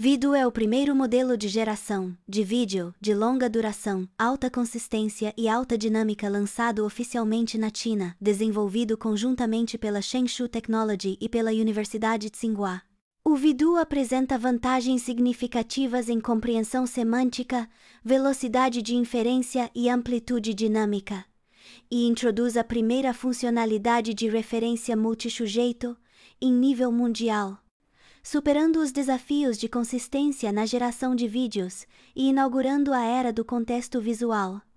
Vidu é o primeiro modelo de geração de vídeo de longa duração, alta consistência e alta dinâmica lançado oficialmente na China, desenvolvido conjuntamente pela Zhengzhou Technology e pela Universidade Tsinghua. O Vidu apresenta vantagens significativas em compreensão semântica, velocidade de inferência e amplitude dinâmica, e introduz a primeira funcionalidade de referência multissujeito em nível mundial, superando os desafios de consistência na geração de vídeos e inaugurando a era do contexto visual.